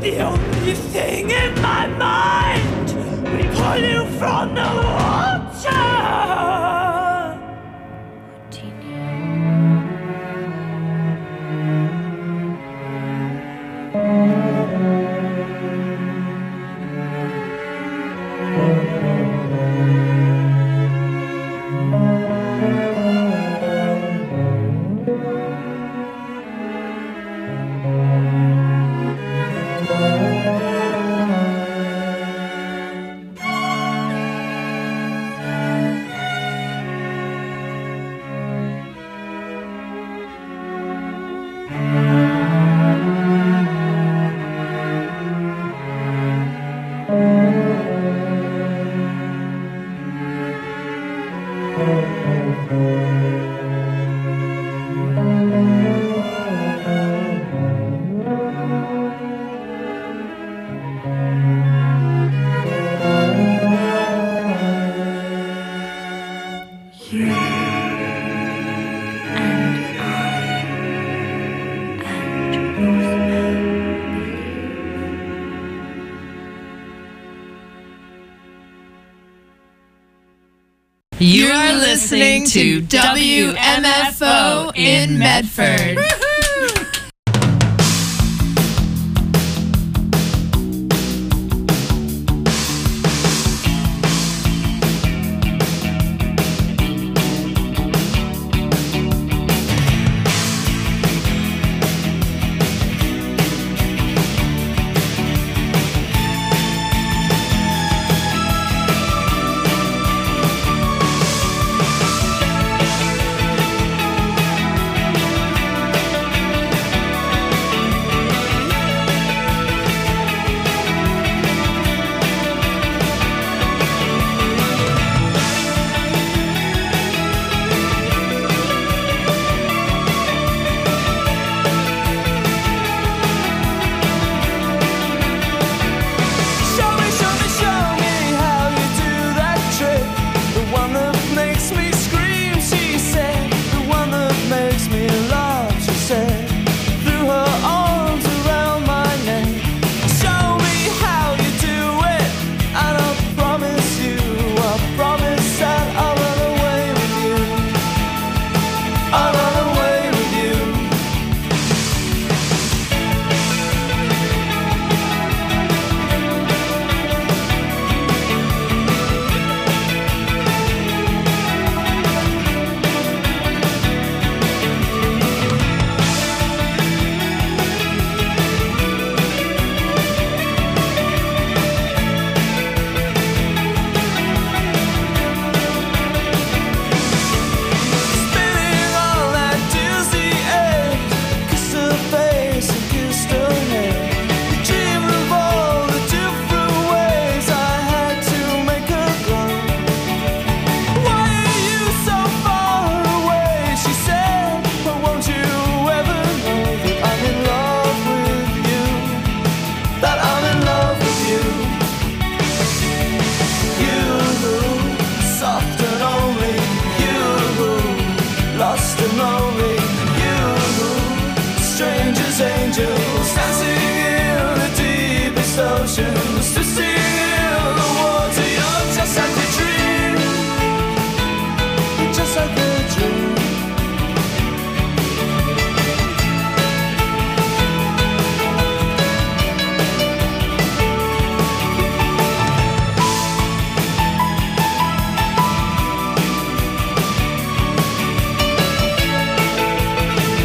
the only thing in my mind. We pull you from the water. You are listening to WMFO in Medford.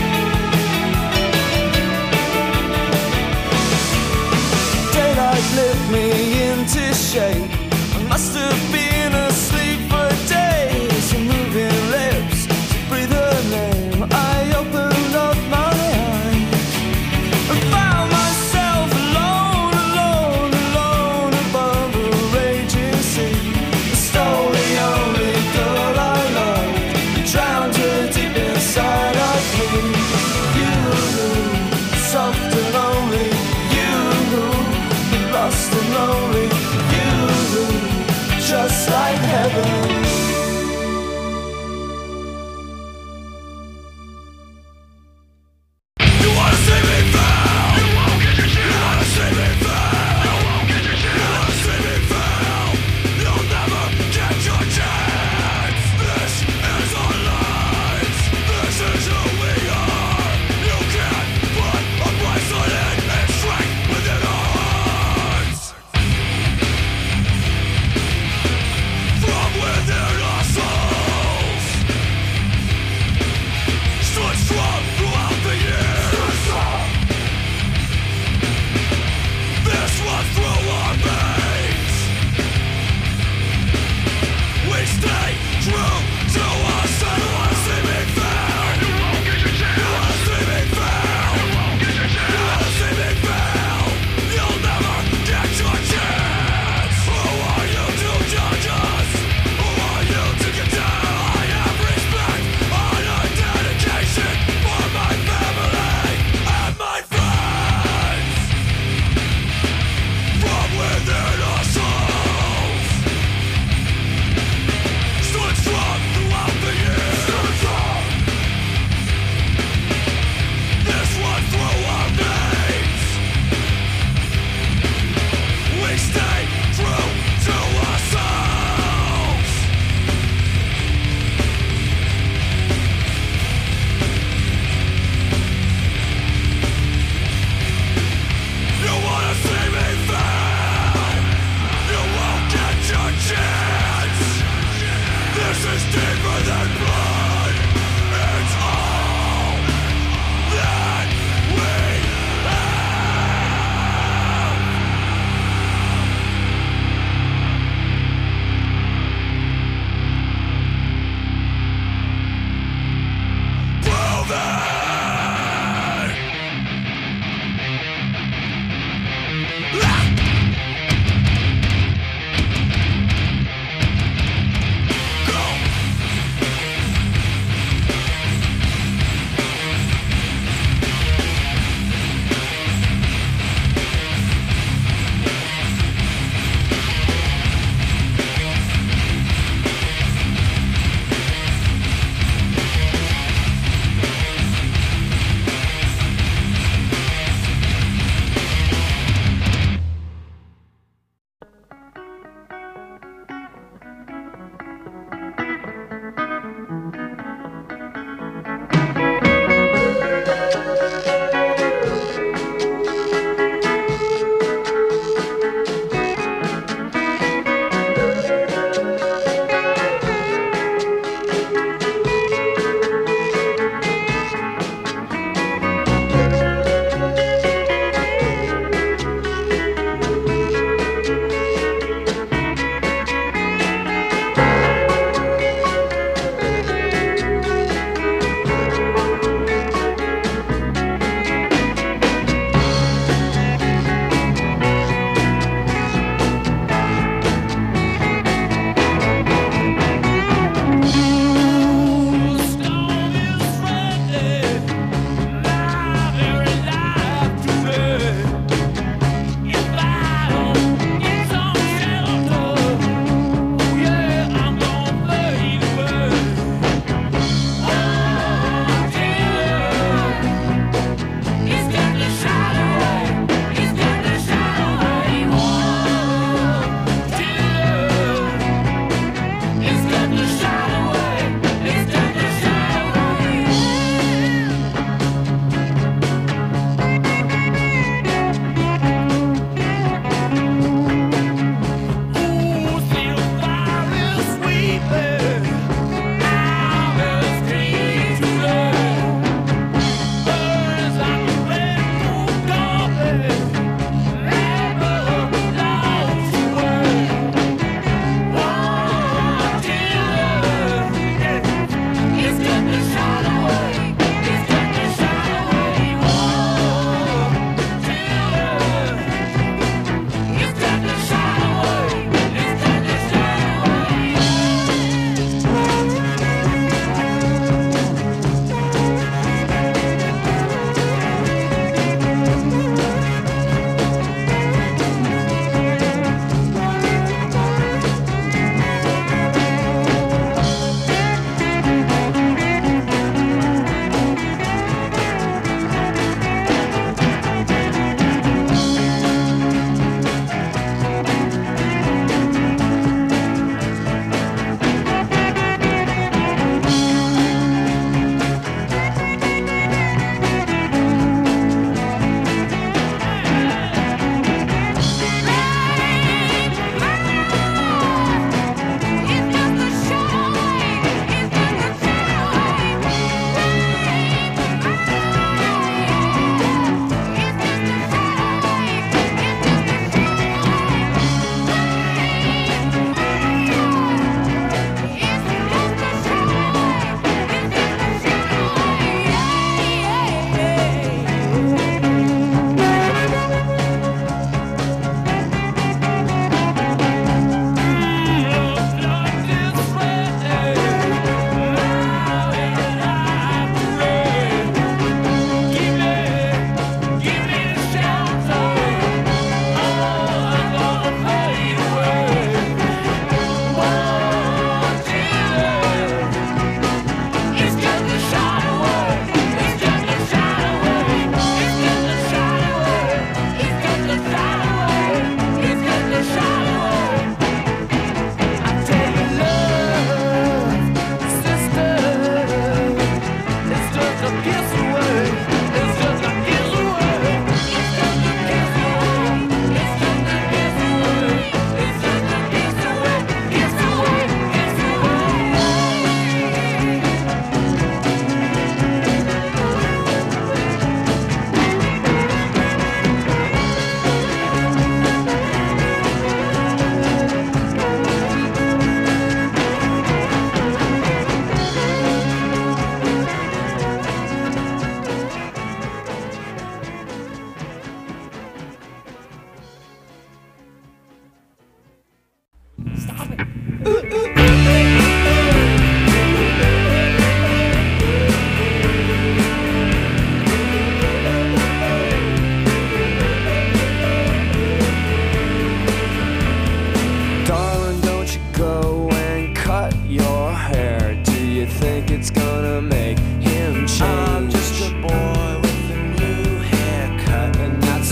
Live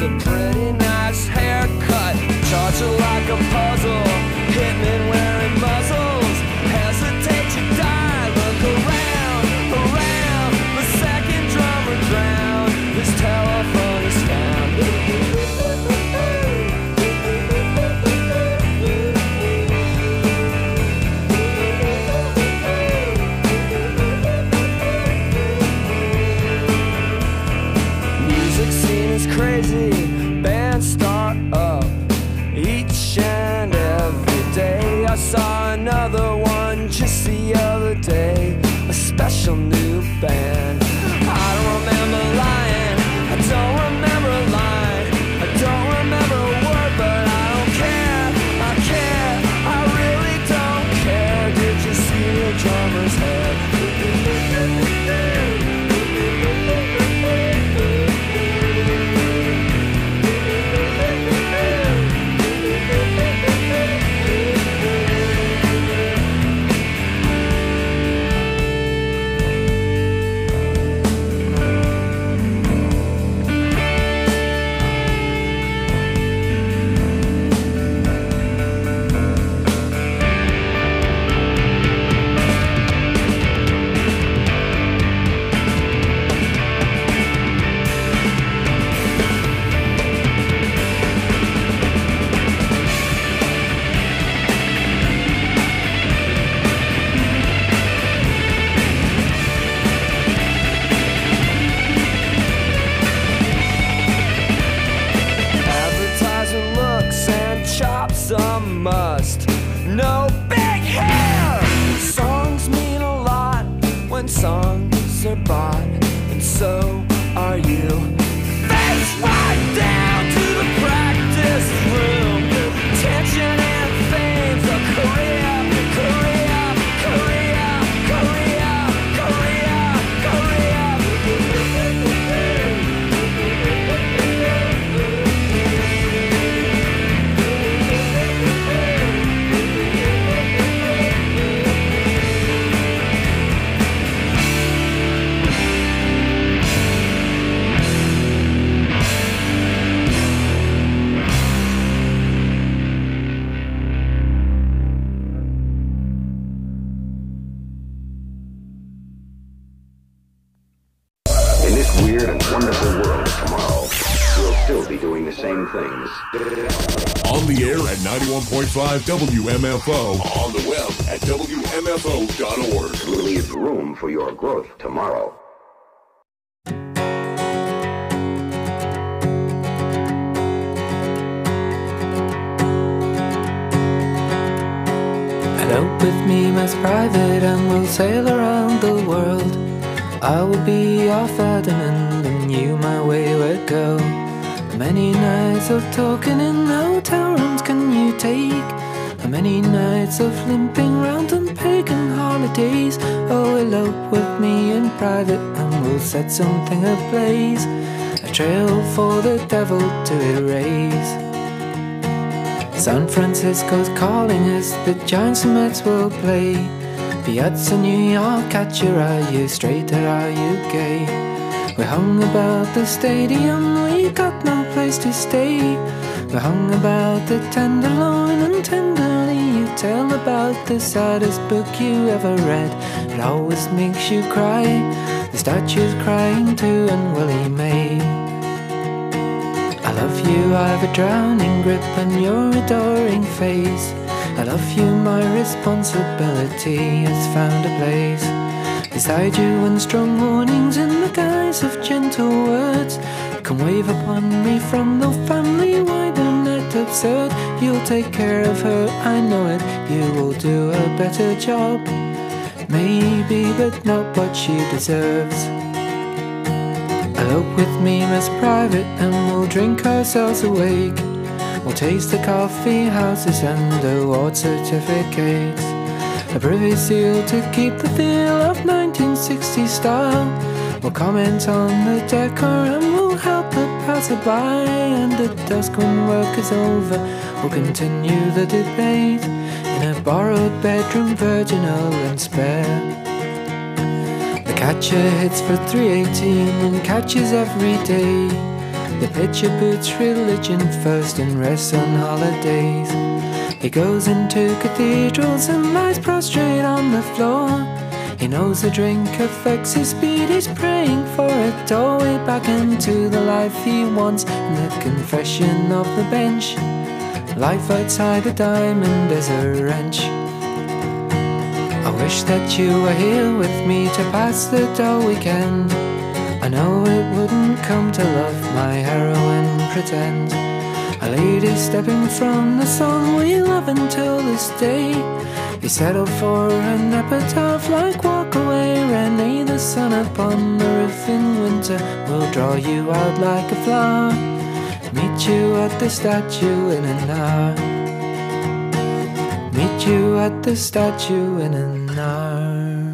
a pretty nice haircut. Charge her like a puzzle. Hitmen wearing muzzles. Hesitate to die. Look around, around. The second drummer drowned. His telephone is found. Music scene is crazy. Bands start up each and every day. I saw another one just the other day. A special new band. I don't remember lying. I don't remember a line. I don't remember a word, but I don't care. I care. I really don't care. Did you see the drummer's head? Must no big hair. Songs mean a lot when songs are bought, and so are you. Face right down to the practice room. Tension and fame's a career, career, career, career, career, career. Same things. On the air at 91.5 WMFO. On the web at WMFO.org. Leave room for your growth tomorrow. Elope with me, Miss Private, and we'll sail around the world. I will be your Ferdinand, and you my wayward girl. How many nights of talking in hotel rooms can you take? How many nights of limping round on pagan holidays? Oh, elope with me in private and we'll set something ablaze, a trail for the devil to erase. San Francisco's calling us, the Giants and Mets will play. Piazza New York, at you, are you straight or are you gay? We hung about the stadium, we got no place to stay. We hung about the Tenderloin, and tenderly you tell about the saddest book you ever read. It always makes you cry, the statue's crying too, and Willie May. I love you, I've a drowning grip on your adoring face. I love you, my responsibility has found a place beside you, and strong warnings in the guise of gentle words can wave upon me from the family wide and net absurd. You'll take care of her, I know it, you will do a better job. Maybe, but not what she deserves. Elope with me, Miss Private, and we'll drink ourselves awake. We'll taste the coffee houses and award certificates, a privy seal to keep the feel of 1960s style. We'll comment on the decor and we'll help the passerby, and at dusk when work is over we'll continue the debate in a borrowed bedroom, virginal and spare. The catcher hits for 318 and catches every day. The pitcher puts religion first and rests on holidays. He goes into cathedrals and lies prostrate on the floor. He knows the drink affects his speed. He's praying for a doorway back into the life he wants. And the confession of the bench, life outside the diamond is a wrench. I wish that you were here with me to pass the dull weekend. I know it wouldn't come to love my heroine pretend. A lady stepping from the song we love until this day. You settle for an epitaph like walk away, Renee. The sun upon the roof in winter will draw you out like a flower. Meet you at the statue in an hour. Meet you at the statue in an hour.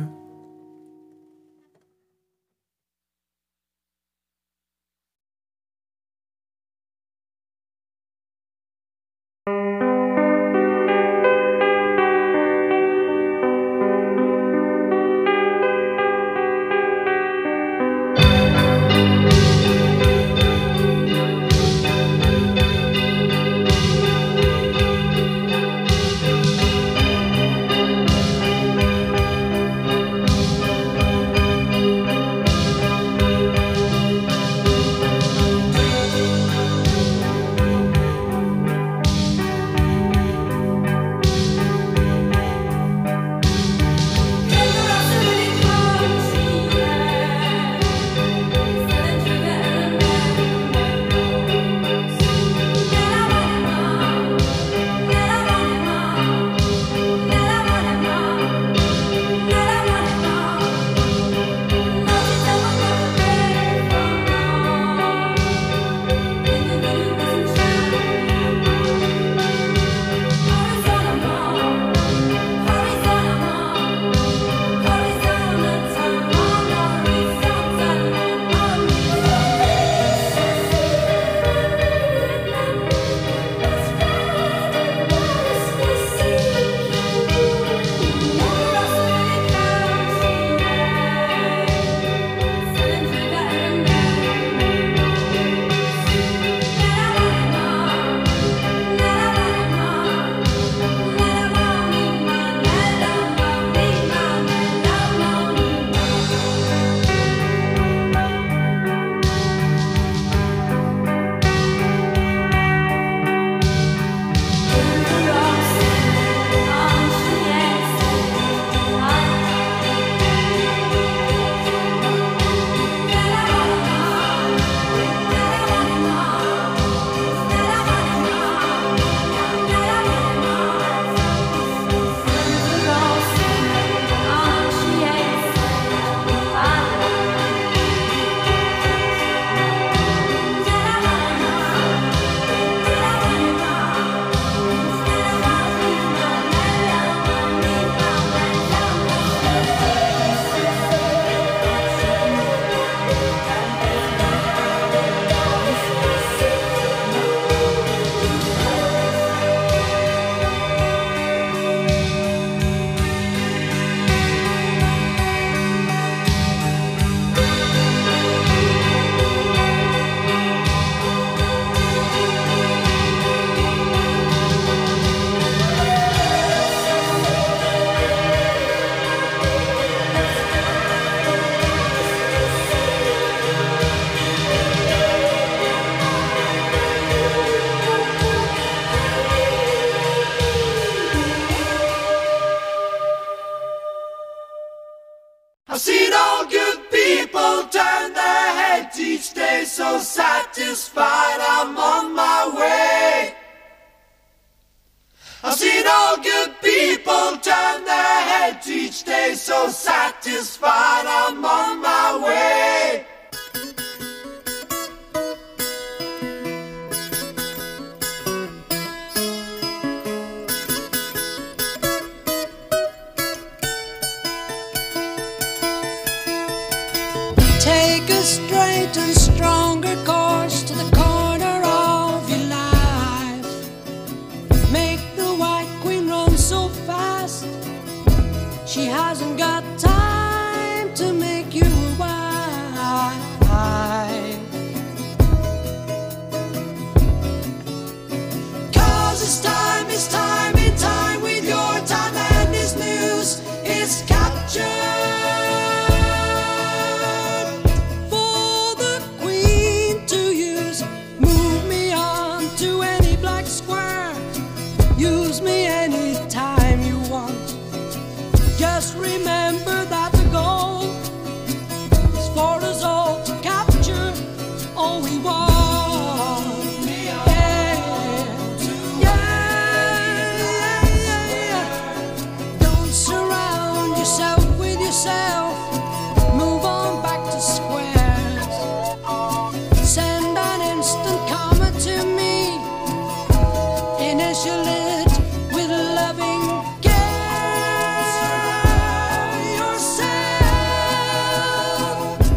I've seen all good people turn their heads each day, so satisfied I'm on my way. I've seen all good people turn their heads each day, so satisfied I'm on my way. Take a straight and stronger course to the corner of your life. Make the White Queen run so fast, she hasn't got time to make you a wife. remember that the goal is for us all to capture all we want. Don't surround yourself with yourself. Move on back to squares. Send an instant comment to me. Initial it with loving care. Yourself.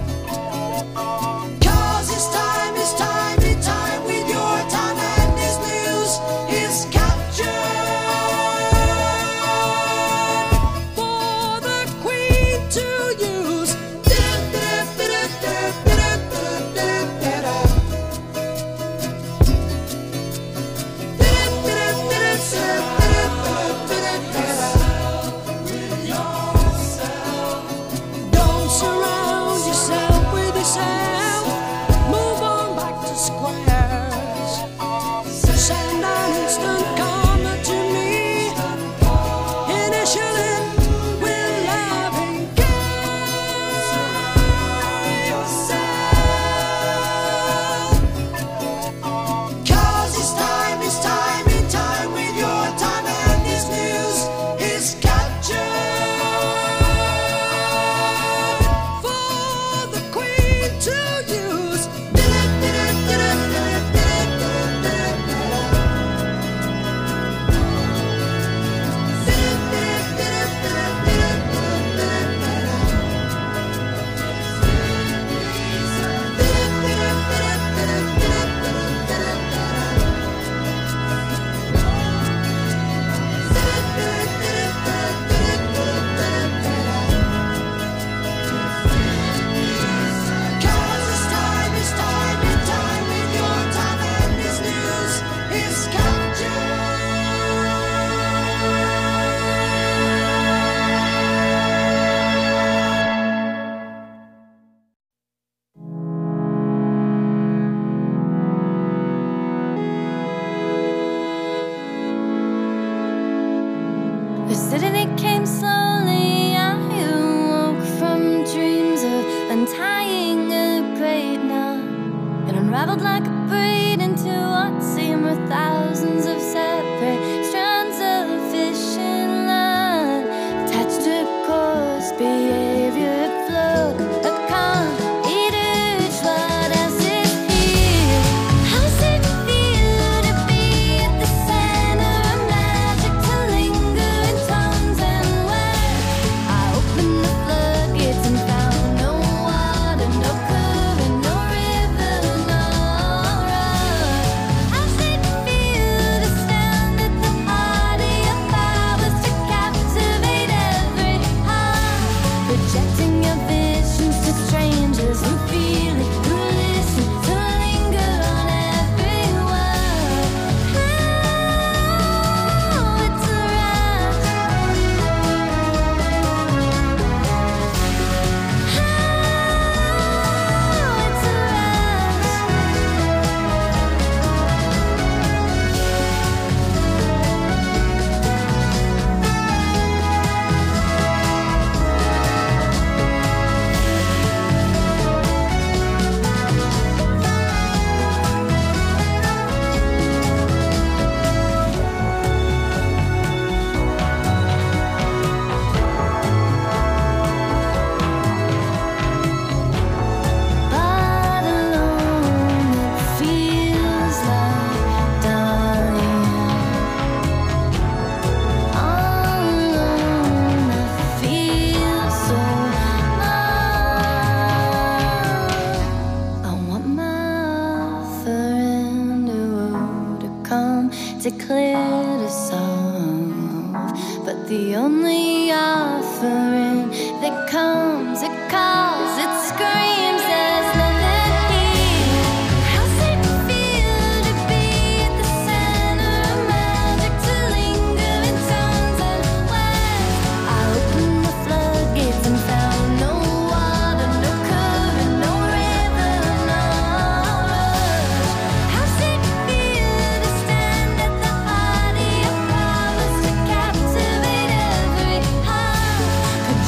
'Cause it's time with your time, and this news is captured for the Queen to use. Don't surround yourself with yourself. Move on back to squares. Send an instant comment to me. Initial it with loving care. Yourself. 'Cause it's time with your time, and this news is captured for the Queen to use. Cause it's time with your time, and this news is The city that came slowly, I woke from dreams of untying a great knot and unraveled like a braid into what seemed were thousands of separate strands of fishing line attached to course behavior at flow. A calm, each what else is here. How's it feel to be at the center of magic, to linger in tones and words? I opened the floodgates and found no water, no current, no river, no road. How's it feel to stand at the heart of your powers, to captivate every heart, projecting your visions to strangers who feel it, who listen, to linger on every word? Oh, it's a rush. Oh, it's a But alone it feels like dying. All alone I feel so low. I want my offering to come to clear the solve, but the only offering that comes, it calls, it screams, there's nothing here. How's it feel to be at the center of magic, to linger in tones and words? I opened the floodgates and found no water, no current, no river, no road. How's it feel to stand at the heart of your powers, to captivate every heart,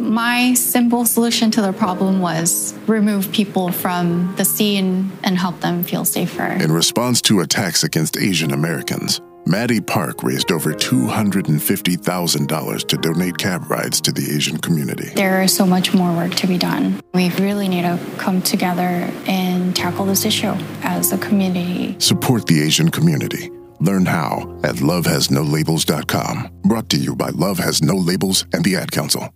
my simple solution to the problem was remove people from the scene and help them feel safer. In response to attacks against Asian Americans, Maddie Park raised over $250,000 to donate cab rides to the Asian community. There is so much more work to be done. We really need to come together and tackle this issue as a community. Support the Asian community. Learn how at lovehasnolabels.com. Brought to you by Love Has No Labels and the Ad Council.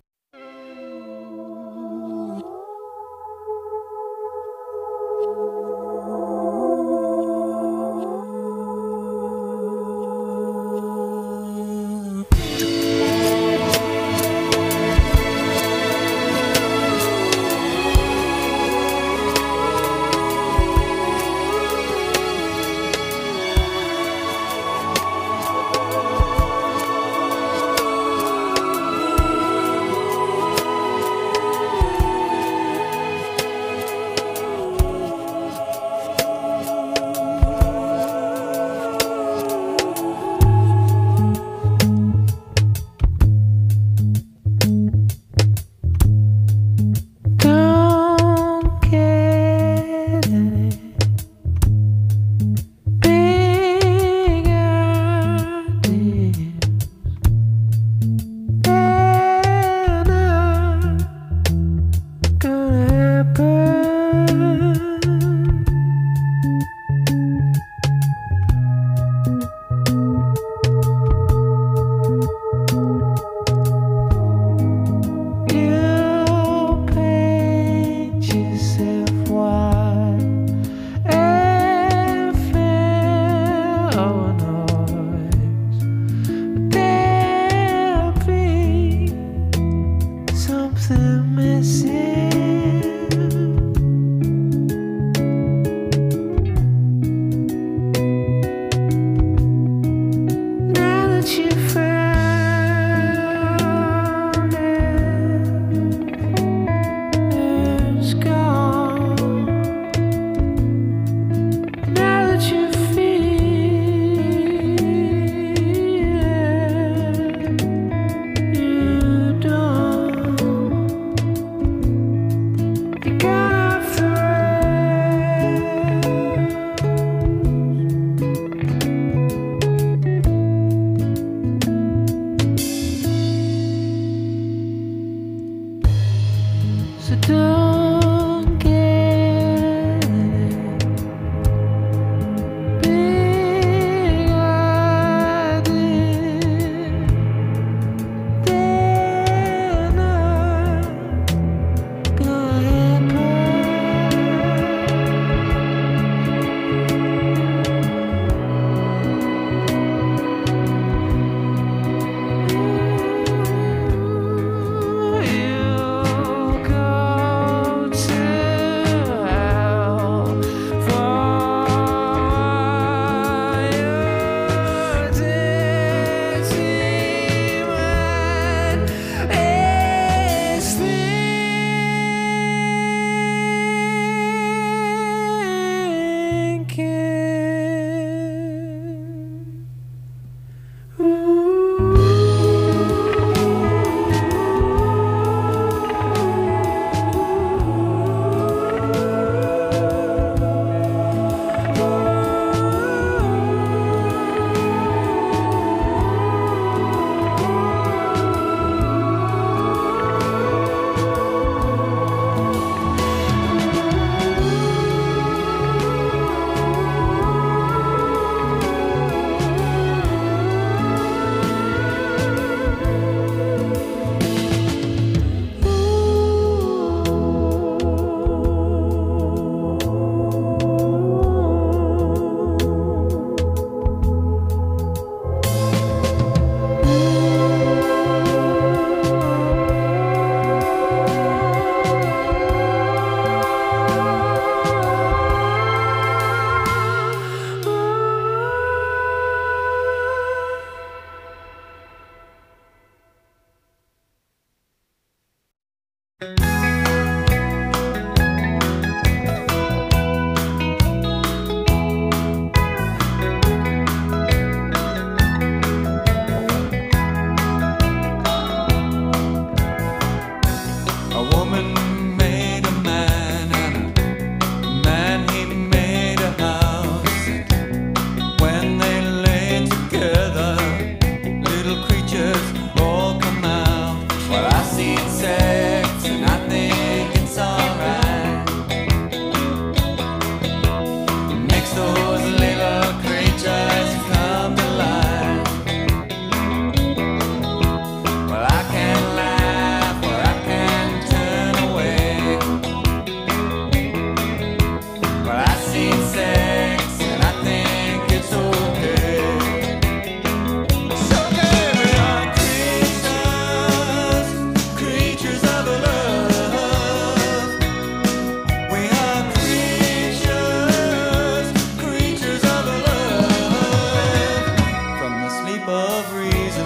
of reason,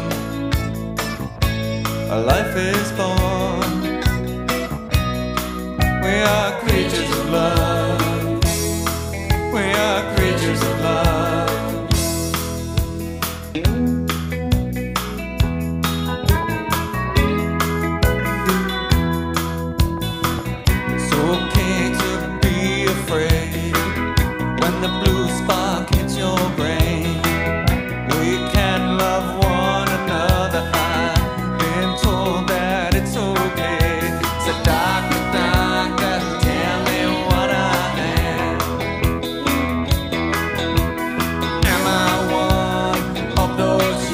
a life is born. We are creatures of love. We are creatures of love. It's okay to be afraid when the blue spark hits your brain. We can love one another. I've been told that it's okay. So doctor, doctor, tell me what I am. Am I one of those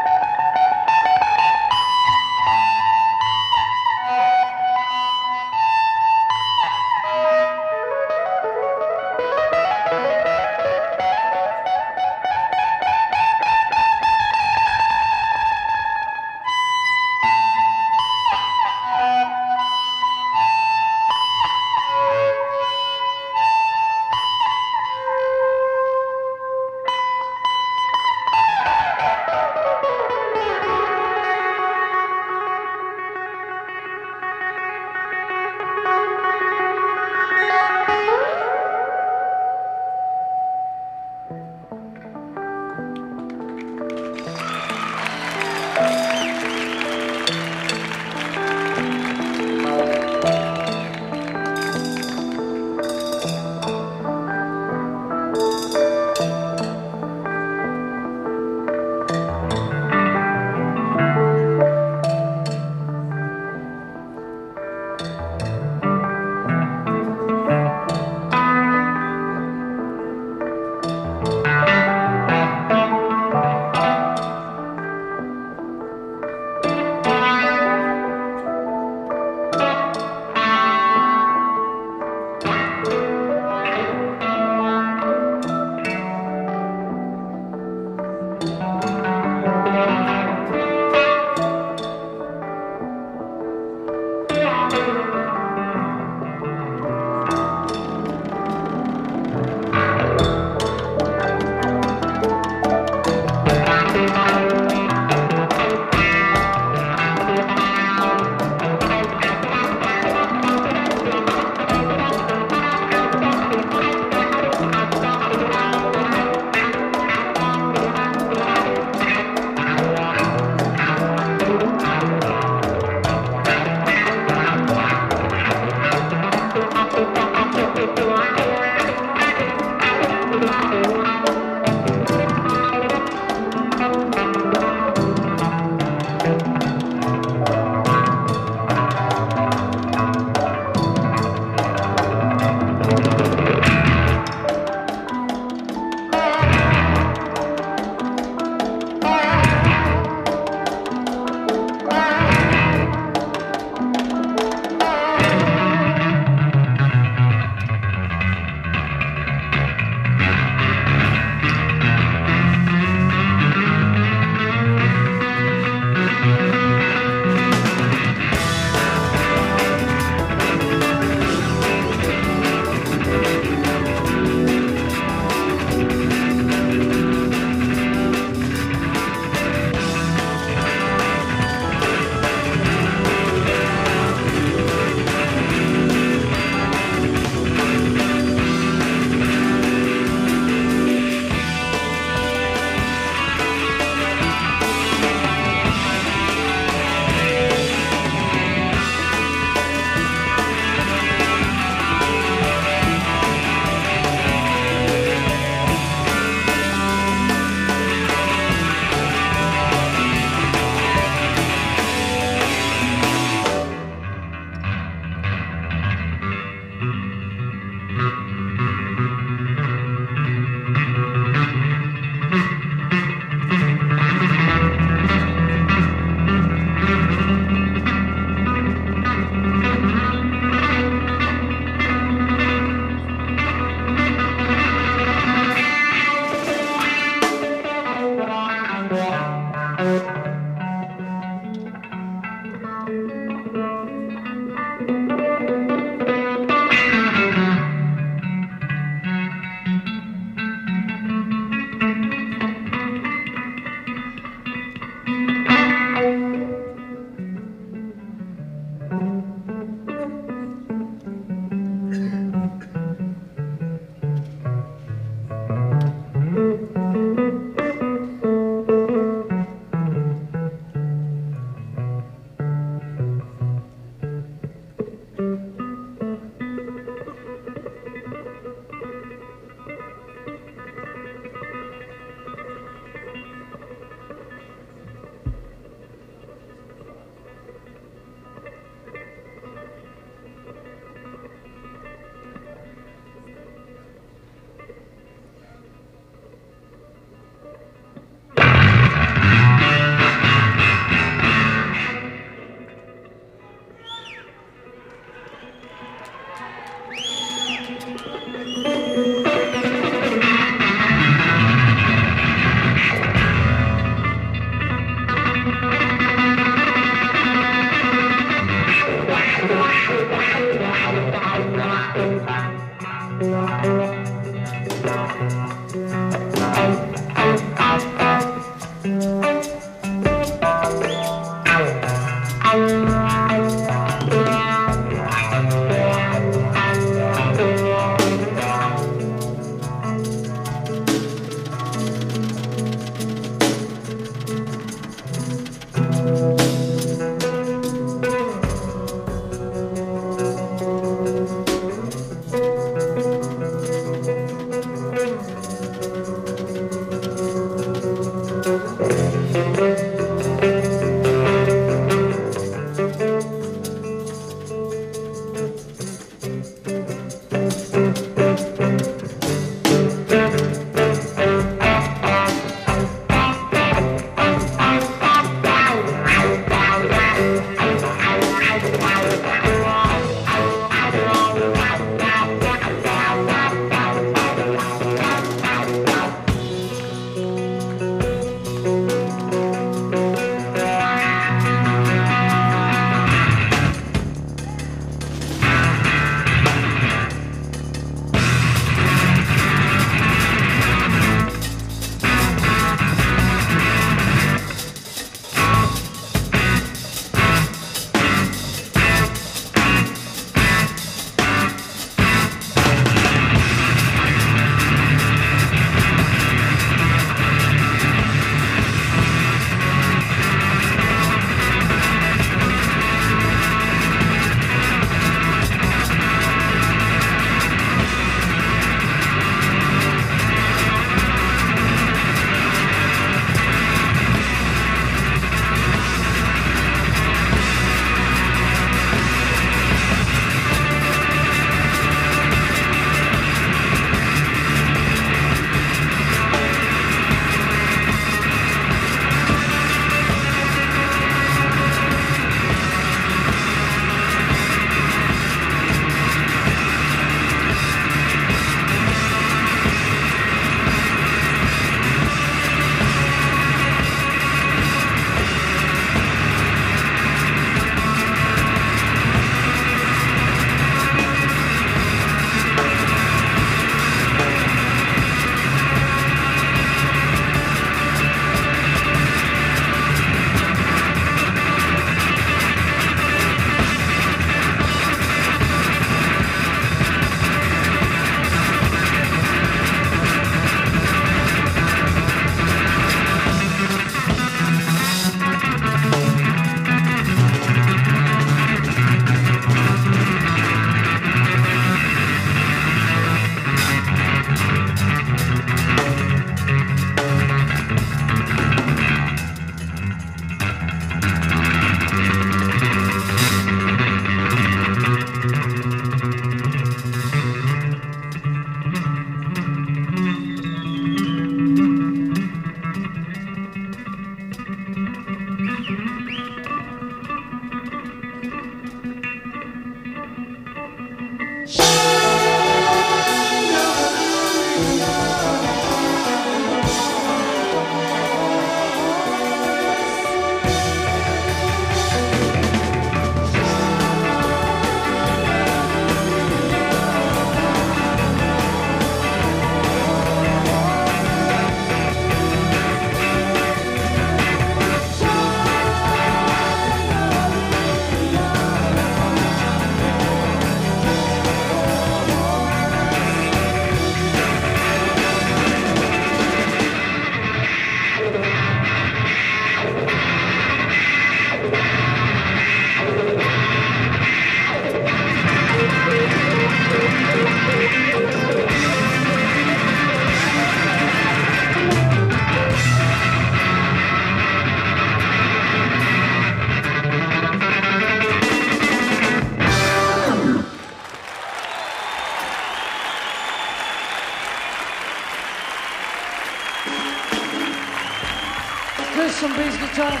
Chris on bass guitar.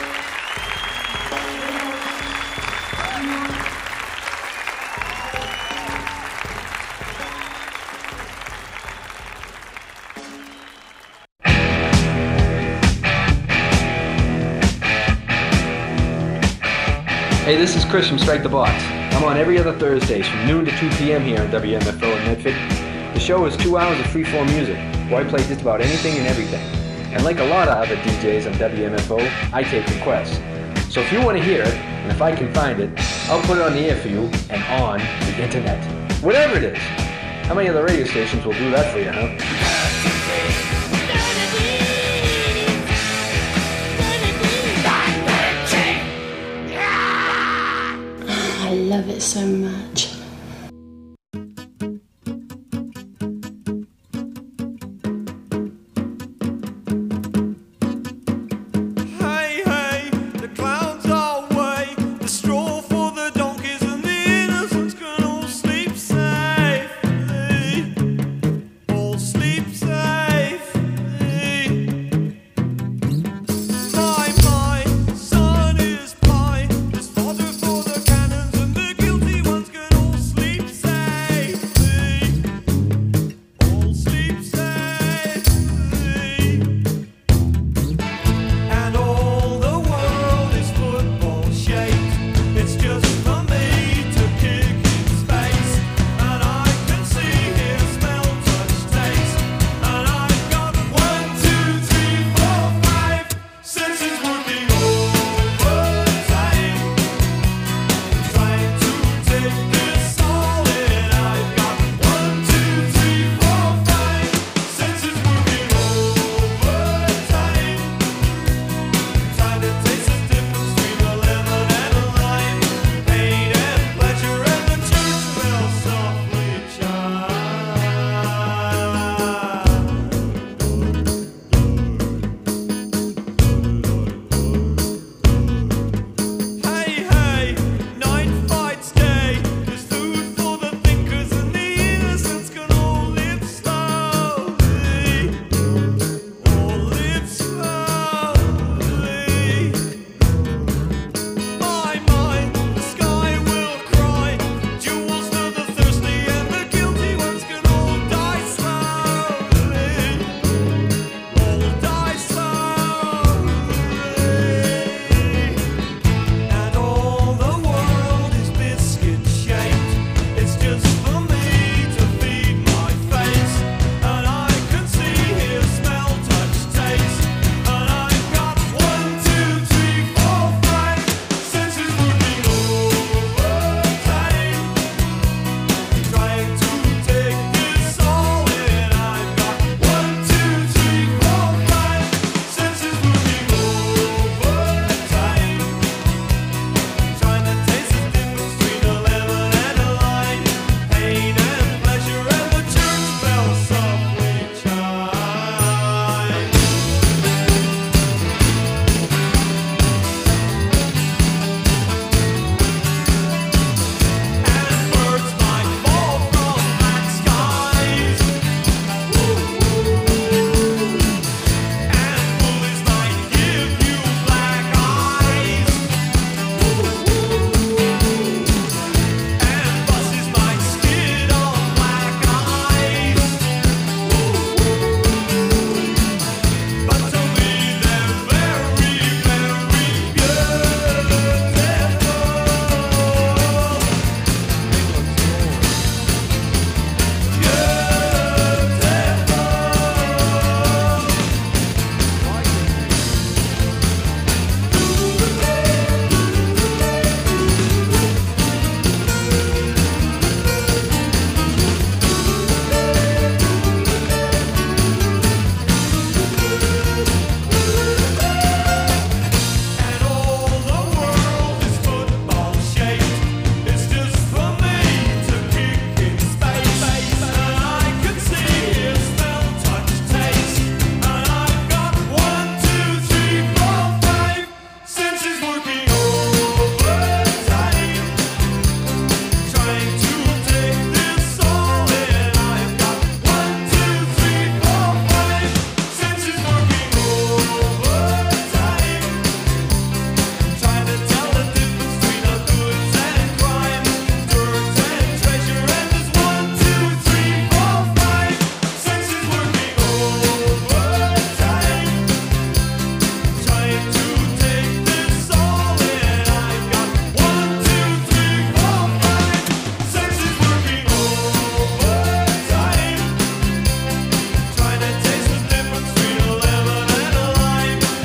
Hey, this is Chris from Strike the Box. I'm on every other Thursdays from noon to 2 p.m. here on WMFO in Medford. The show is 2 hours of free-form music, where I play just about anything and everything. And like a lot of other DJs on WMFO, I take requests. So if you want to hear it, and if I can find it, I'll put it on the air for you and on the internet. Whatever it is. How many other radio stations will do that for you, huh? I love it so much.